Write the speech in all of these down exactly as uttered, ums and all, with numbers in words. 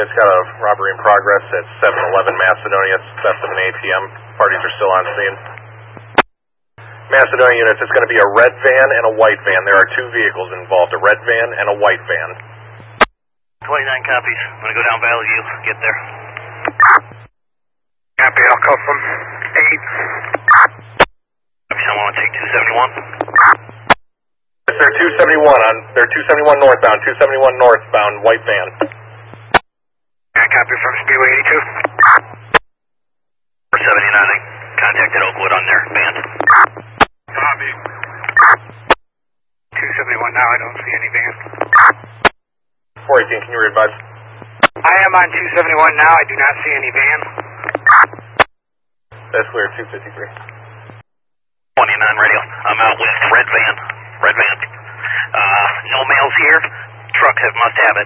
It's got a robbery in progress at seven eleven Macedonia. It's less than an A T M. Parties are still on scene. Macedonia units, it's going to be a red van and a white van. There are two vehicles involved, a red van and a white van. twenty-nine copies. I'm going to go down Valley View. Get there. Copy, I'll call from eight. Copy, someone want to take two seventy-one? Yes, they're two seventy-one on, they're two seventy-one northbound, two seventy-one northbound, white van. Yeah, copy from Speedway eighty-two. four seventy-nine, I contacted Oakwood on their band. Copy. two seventy-one now, I don't see any van. four eighteen, can you re-advise? I am on two seventy-one now, I do not see any van. That's clear, two fifty-three. twenty-nine radio, I'm out with red van. Red van. Uh, no males here. Trucks have must have it.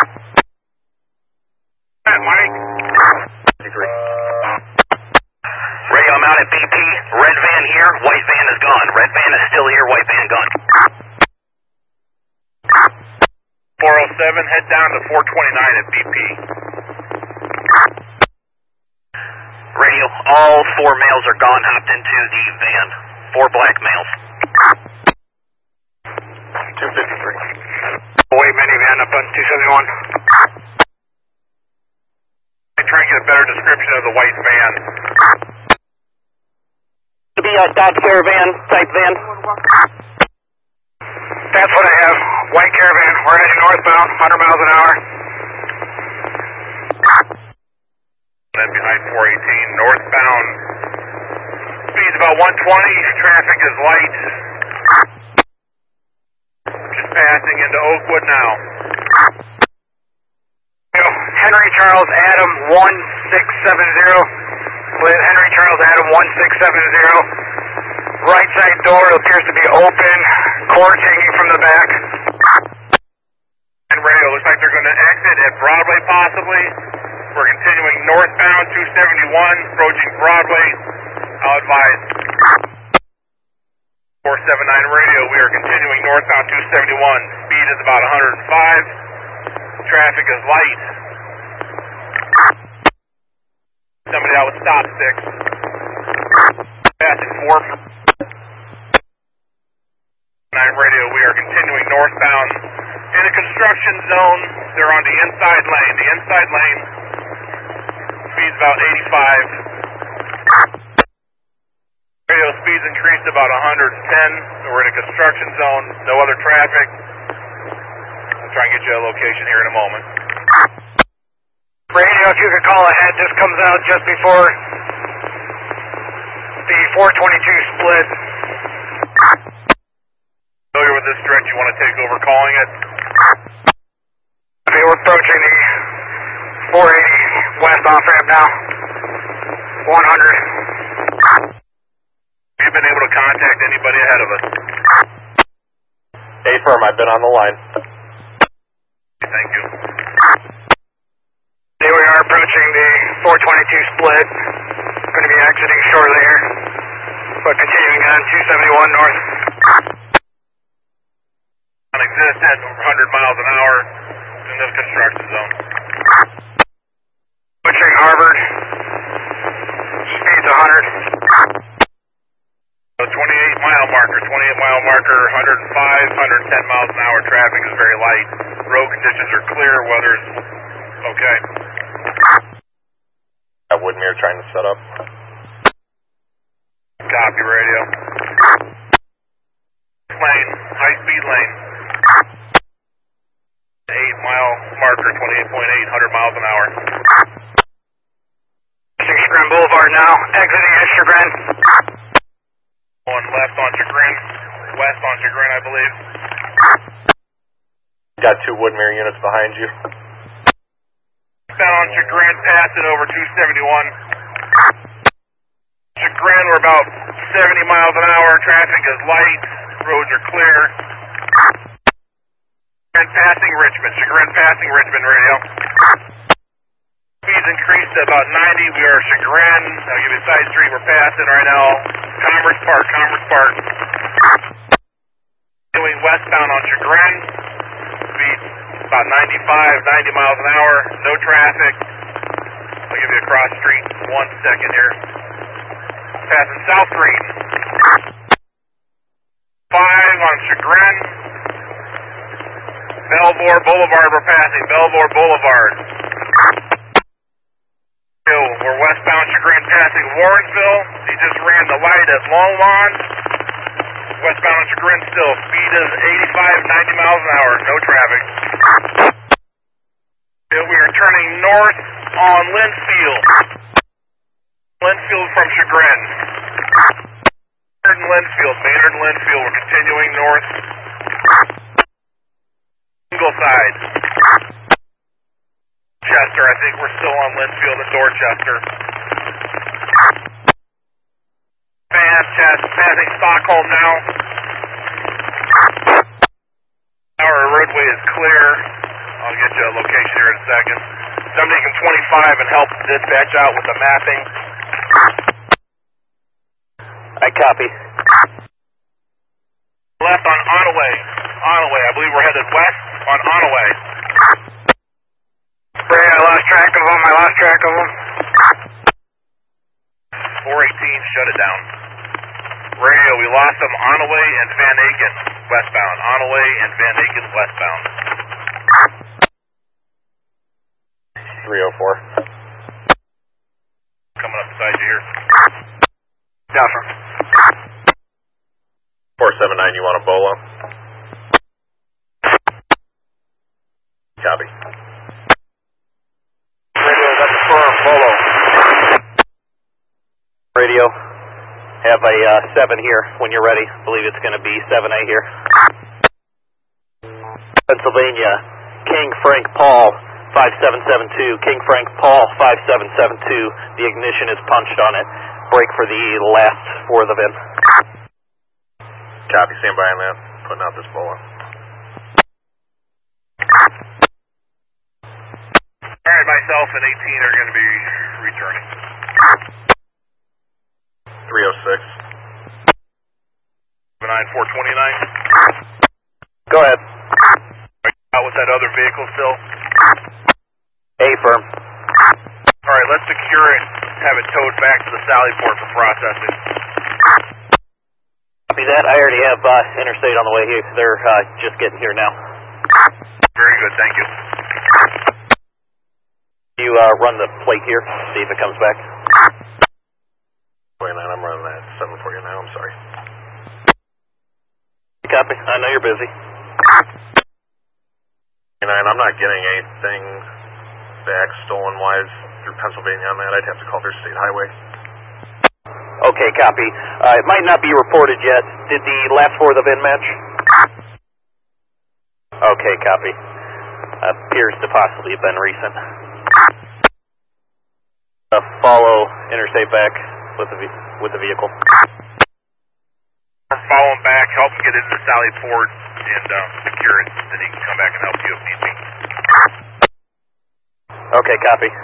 Hey, Mike. fifty-three. Radio, I'm out at B P. Red van here. White van is gone. Red van is still here. White van gone. four oh seven, head down to four twenty-nine at B P. Radio, all four males are gone. Hopped into the van. Four black males. two fifty-three. White minivan up on two seventy-one. I try and get a better description of the white van. To be a Dodge Caravan type van. That's what I have. White Caravan. We're heading northbound, one hundred miles an hour. Then behind four eighteen, northbound. Speed's about one twenty. Traffic is light. Just passing into Oakwood now. Henry Charles Adam one six seven zero. Split Henry Charles Adam one six seven zero. Right side door appears to be open. Cords hanging from the back. And radio, looks like they're going to exit at Broadway possibly. We're continuing northbound two seventy-one, approaching Broadway. I'll advise. four seventy-nine radio, we are continuing northbound two seventy-one. Speed is about one hundred five. Traffic is light. Somebody out with stop sticks. Passing four. nine radio, we are continuing northbound in a construction zone. They're on the inside lane. The inside lane speed's about eighty-five. Radio speed's increased about one hundred ten. We're in a construction zone. No other traffic. I'll try and get you a location here in a moment. Radio, if you could call ahead, this comes out just before the four twenty-two split. Familiar with this stretch, you want to take over calling it? Okay, we're approaching the four eighty west off ramp now. one hundred. Have you been able to contact anybody ahead of us? A firm, I've been on the line. Thank you. Here we are approaching the four twenty-two split. Going to be exiting shortly here, but continuing on two seventy-one north. Non-existent, over one hundred miles an hour in this construction zone. Pushing Harvard. Speed's one hundred. So twenty-eight mile marker, twenty-eight mile marker, one hundred five, one hundred ten miles an hour. Traffic is very light. Road conditions are clear. Weather's okay. That Woodmere trying to set up. Copy radio. Lane, high speed lane. eight mile marker, twenty-eight point eight, one hundred miles an hour. Chagrin Boulevard now, exiting at Chagrin. Going left on Chagrin, west on Chagrin, I believe. Got two Woodmere units behind you. Down on Chagrin, passing over two seventy-one. Chagrin, we're about seventy miles an hour. Traffic is light. Roads are clear. And passing Richmond. Chagrin passing Richmond radio. Speed's increased to about ninety. We are Chagrin. I'll give you a side street we're passing right now. Commerce Park, Commerce Park. Going westbound on Chagrin. Speed about ninety-five, ninety miles an hour, no traffic. I'll give you a cross street in one second here. Passing South Green. Five on Chagrin. Belvoir Boulevard, we're passing Belvoir Boulevard. We're westbound Chagrin passing Warrensville. He just ran the light at Longmont. Westbound on Chagrin still. Speed is eighty-five, ninety miles an hour. No traffic. We are turning north on Linfield. Linfield from Chagrin. Maynard and Linfield. Maynard and Linfield. We're continuing north. Ingleside. Chester. I think we're still on Linfield and Dorchester. Fantastic. Passing Stockholm now. Our roadway is clear. I'll get you a location here in a second. Somebody can twenty-five and help dispatch out with the mapping. I copy. Left on Onaway. Onaway. I believe we're headed west on Onaway. Ray, I lost track of them. I lost track of them. four eighteen, shut it down. Radio, we lost them Onaway and Van Aken westbound. Onaway and Van Aken westbound. three oh four. Coming up beside you here. Duffer. four seven nine, you want a bolo? Copy. Radio, that's for Bolo. Radio, have a uh, seven here when you're ready. I believe it's going to be seven A here. Pennsylvania, King Frank Paul, five seven seven two. King Frank Paul, five seven seven two. The ignition is punched on it. Brake for the last four of the V I N. Copy, stand by on that. Putting out this bolo. Alright, myself and eighteen are going to be returning. three oh six. nine four twenty-nine. Go ahead. Out with that other vehicle still? A firm. Alright, let's secure it. Have it towed back to the Sally Port for processing. Copy that. I already have uh, Interstate on the way here. They're uh, just getting here now. Very good, thank you. You uh, run the plate here, see if it comes back. twenty-nine, I'm running that seven for you now, I'm sorry. Copy, I know you're busy. twenty-nine, I'm not getting anything back stolen-wise through Pennsylvania on that. I'd have to call their state highway. Okay, copy. Uh, it might not be reported yet. Did the last four of the V I N match? Okay, copy. Appears to possibly have been recent. Uh, follow Interstate back with the with the vehicle. Follow him back, help him get into the Sally Port, and um, secure it, then he can come back and help you if need be. Okay, copy.